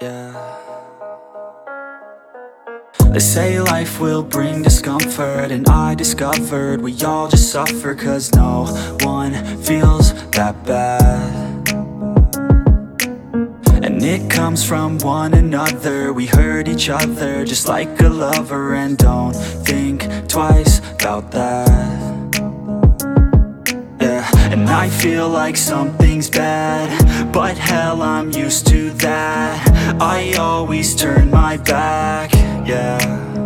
Yeah. They say life will bring discomfort, and I discovered we all just suffer, 'cause no one feels that bad. And it comes from one another. We hurt each other just like a lover, and don't think twice about that. Yeah, and I feel like something's bad, but hell, I'm used to that. I always turn my back, yeah.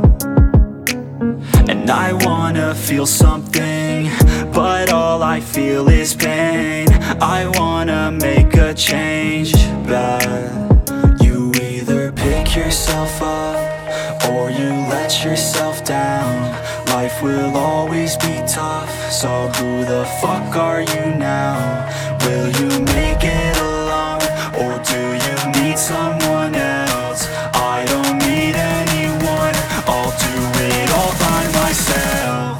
And I wanna feel something, but all I feel is pain. I wanna make a change, bad. You either pick yourself up, or you let yourself down. Life will always be tough, so who the fuck are you now? Will you make it alone, or do you need someone else? I don't need anyone, I'll do it all by myself.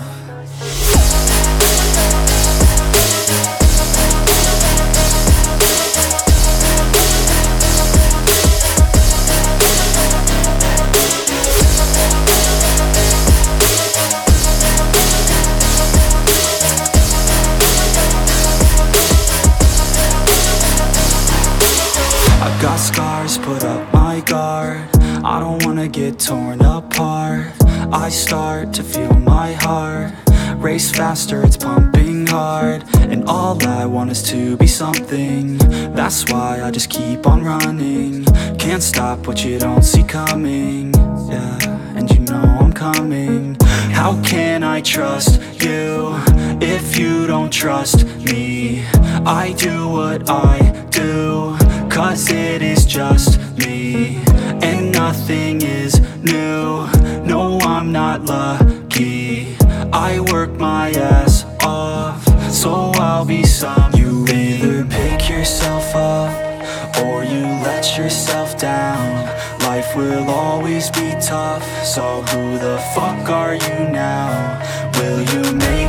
I've got scars, put up my guard. I don't wanna get torn apart. I start to feel my heart race faster, it's pumping hard. And all I want is to be something. That's why I just keep on running. Can't stop what you don't see coming. Yeah, and you know I'm coming. How can I trust you if you don't trust me? I do what I do, 'cause it is just me, and nothing is new. No, I'm not lucky. I work my ass off, so I'll be some. You either pick yourself up, or you let yourself down. Life will always be tough, so who the fuck are you now? Will you make